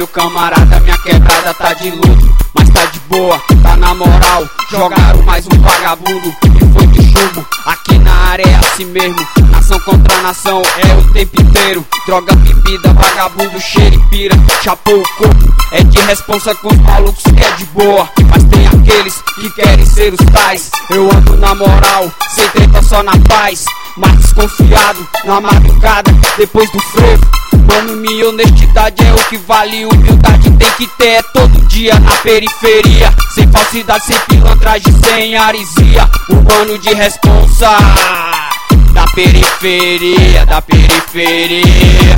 meu camarada, minha quebrada tá de luto, mas tá de boa, tá na moral. Jogaram mais um vagabundo e foi de chumbo. Aqui na área é assim mesmo, nação contra nação é o tempo inteiro. Droga, bebida, vagabundo, cheiro e pira, chapou o corpo. É de responsa com os malucos que é de boa, mas tem aqueles que querem ser os tais. Eu ando na moral, sem treta, só na paz, mas desconfiado na madrugada, depois do frevo. Mano, minha honestidade é o que vale, humildade tem que ter, é todo dia na periferia. Sem falsidade, sem pilantragem, sem arisia. Urbano de responsa, da periferia, da periferia.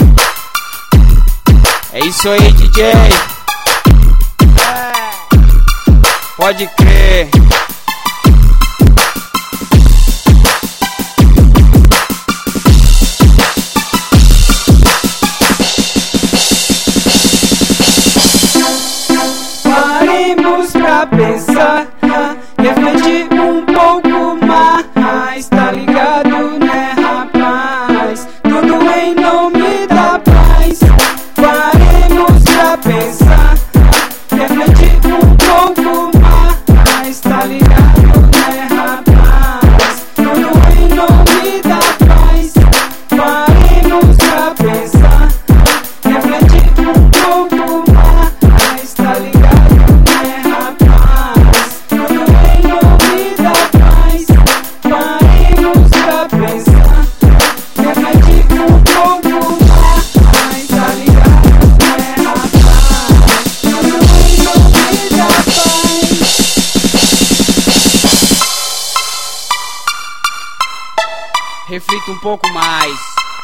É isso aí, DJ. Pode crer. Paremos pra pensar, refletir um pouco mais, tá ligado, né, rapaz? Tudo em nome da paz. Paremos pra pensar, refletir um pouco mais, tá ligado, né, rapaz? Tudo em nome da paz. Paremos pra pensar, refletir um pouco mais, tá ligado, né, rapaz? Tudo em nome da paz. Paremos pra pensar, refletir um pouco mais, tá ligado, né, rapaz? Tudo em nome da paz. Reflita um pouco mais.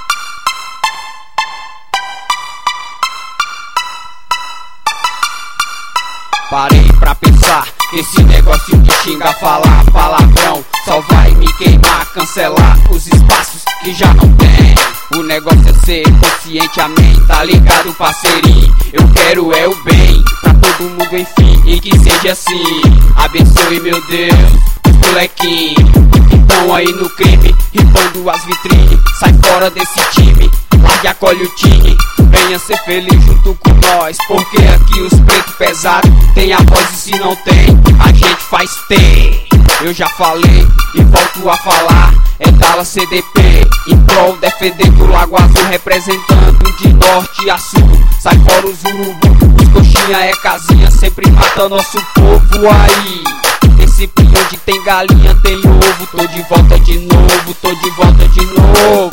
Parei pra pensar que esse negócio de xingar, falar palavrão só vai me queimar, cancelar os espaços que já não tem. O negócio é ser consciente, amém, tá ligado, parceirinho? Eu quero é o bem pra todo mundo, enfim, e que seja assim. Abençoe, meu Deus, os molequinhos que tão aí no crime, ripando as vitrines. Sai fora desse time, largue, acolhe o time. Venha ser feliz junto com nós, porque aqui os pretos pesados tem a voz, e se não tem, a gente faz ter. Eu já falei e volto a falar, é Dallas CDP, em prol defender do Lago Azul, representando de norte a sul. Sai fora os urubu, os coxinha é casinha, sempre mata nosso povo aí. Esse pio onde tem galinha tem ovo, tô de volta de novo, tô de volta de novo.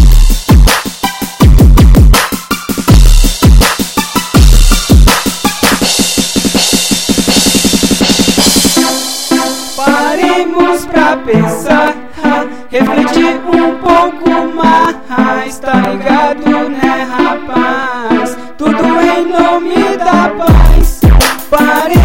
Paremos pra pensar, refletir um pouco mais, tá ligado, né, rapaz? Tudo em nome da paz. Paremos